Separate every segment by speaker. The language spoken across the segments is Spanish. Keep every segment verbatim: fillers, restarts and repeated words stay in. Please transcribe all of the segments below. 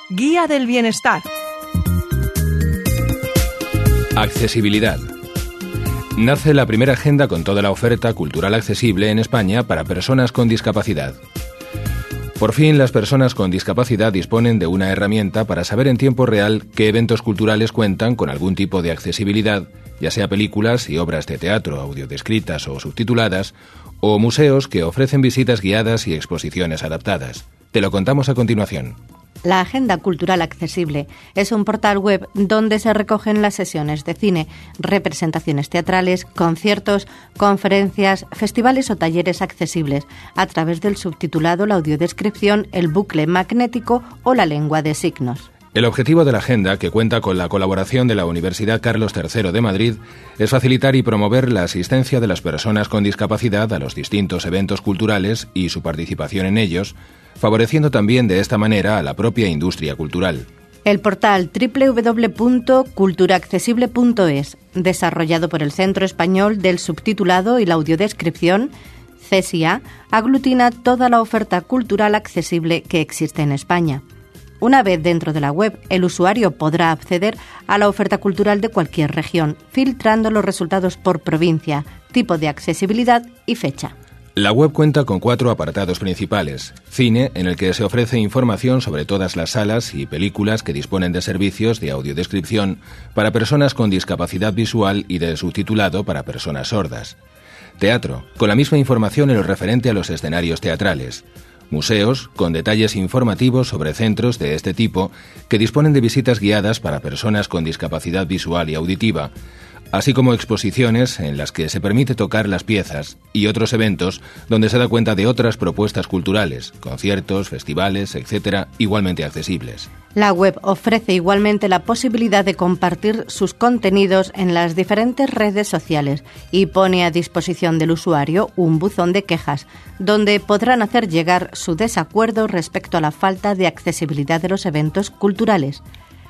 Speaker 1: Guía del bienestar.
Speaker 2: Accesibilidad. Nace la primera agenda con toda la oferta cultural accesible en España para personas con discapacidad. Por fin, las personas con discapacidad disponen de una herramienta para saber en tiempo real qué eventos culturales cuentan con algún tipo de accesibilidad, ya sea películas y obras de teatro audiodescritas o subtituladas, o museos que ofrecen visitas guiadas y exposiciones adaptadas. Te lo contamos a continuación.
Speaker 3: La Agenda Cultural Accesible es un portal web donde se recogen las sesiones de cine, representaciones teatrales, conciertos, conferencias, festivales o talleres accesibles a través del subtitulado, la audiodescripción, el bucle magnético o la lengua de signos.
Speaker 2: El objetivo de la agenda, que cuenta con la colaboración de la Universidad Carlos tercero de Madrid, es facilitar y promover la asistencia de las personas con discapacidad a los distintos eventos culturales y su participación en ellos, favoreciendo también de esta manera a la propia industria cultural.
Speaker 3: El portal doble u doble u doble u punto cultura accesible punto es, desarrollado por el Centro Español del Subtitulado y la Audiodescripción, CESIA, aglutina toda la oferta cultural accesible que existe en España. Una vez dentro de la web, el usuario podrá acceder a la oferta cultural de cualquier región, filtrando los resultados por provincia, tipo de accesibilidad y fecha.
Speaker 2: La web cuenta con cuatro apartados principales. Cine, en el que se ofrece información sobre todas las salas y películas que disponen de servicios de audiodescripción para personas con discapacidad visual y de subtitulado para personas sordas. Teatro, con la misma información en lo referente a los escenarios teatrales. Museos, con detalles informativos sobre centros de este tipo que disponen de visitas guiadas para personas con discapacidad visual y auditiva, así como exposiciones en las que se permite tocar las piezas y otros eventos donde se da cuenta de otras propuestas culturales, conciertos, festivales, etcétera, igualmente accesibles.
Speaker 3: La web ofrece igualmente la posibilidad de compartir sus contenidos en las diferentes redes sociales y pone a disposición del usuario un buzón de quejas, donde podrán hacer llegar su desacuerdo respecto a la falta de accesibilidad de los eventos culturales.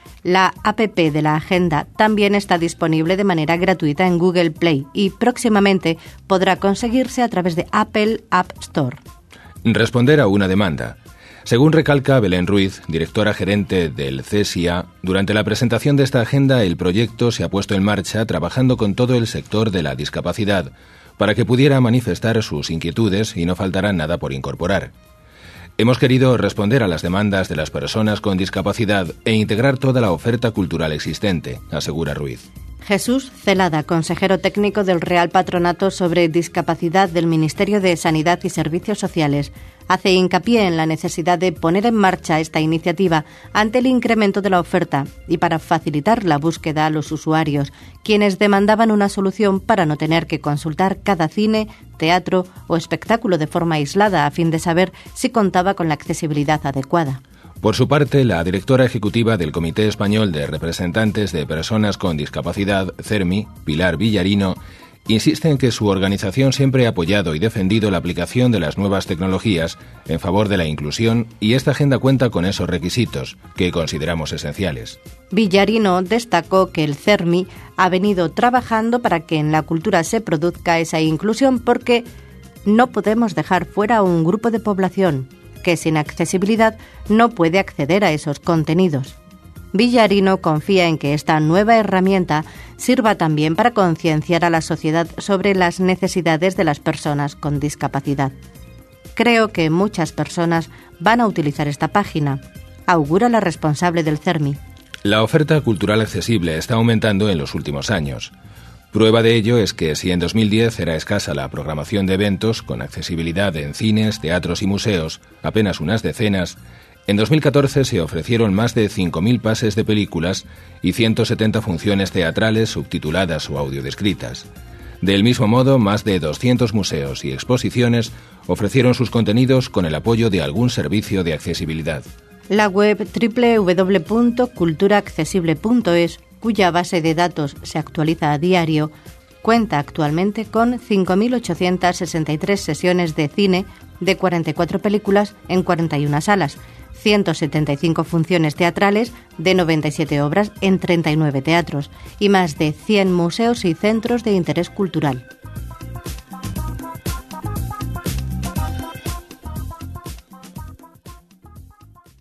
Speaker 3: La app de la agenda también está disponible de manera gratuita en Google Play y próximamente podrá conseguirse a través de Apple App Store.
Speaker 2: Responder a una demanda. Según recalca Belén Ruiz, directora gerente del CESIA, durante la presentación de esta agenda el proyecto se ha puesto en marcha trabajando con todo el sector de la discapacidad para que pudiera manifestar sus inquietudes y no faltará nada por incorporar. Hemos querido responder a las demandas de las personas con discapacidad e integrar toda la oferta cultural existente, asegura Ruiz.
Speaker 3: Jesús Celada, consejero técnico del Real Patronato sobre Discapacidad del Ministerio de Sanidad y Servicios Sociales, hace hincapié en la necesidad de poner en marcha esta iniciativa ante el incremento de la oferta y para facilitar la búsqueda a los usuarios, quienes demandaban una solución para no tener que consultar cada cine, teatro o espectáculo de forma aislada a fin de saber si contaba con la accesibilidad adecuada.
Speaker 2: Por su parte, la directora ejecutiva del Comité Español de Representantes de Personas con Discapacidad, CERMI, Pilar Villarino, insiste en que su organización siempre ha apoyado y defendido la aplicación de las nuevas tecnologías en favor de la inclusión y esta agenda cuenta con esos requisitos que consideramos esenciales.
Speaker 3: Villarino destacó que el CERMI ha venido trabajando para que en la cultura se produzca esa inclusión porque no podemos dejar fuera a un grupo de población que sin accesibilidad no puede acceder a esos contenidos. Villarino confía en que esta nueva herramienta sirva también para concienciar a la sociedad sobre las necesidades de las personas con discapacidad. Creo que muchas personas van a utilizar esta página, augura la responsable del CERMI.
Speaker 2: La oferta cultural accesible está aumentando en los últimos años. Prueba de ello es que si en dos mil diez era escasa la programación de eventos con accesibilidad en cines, teatros y museos, apenas unas decenas, en dos mil catorce se ofrecieron más de cinco mil pases de películas y ciento setenta funciones teatrales subtituladas o audiodescritas. Del mismo modo, más de doscientos museos y exposiciones ofrecieron sus contenidos con el apoyo de algún servicio de accesibilidad.
Speaker 3: La web doble u doble u doble u punto cultura accesible punto es, cuya base de datos se actualiza a diario, cuenta actualmente con cinco mil ochocientas sesenta y tres sesiones de cine de cuarenta y cuatro películas en cuarenta y una salas, ciento setenta y cinco funciones teatrales de noventa y siete obras en treinta y nueve teatros y más de cien museos y centros de interés cultural.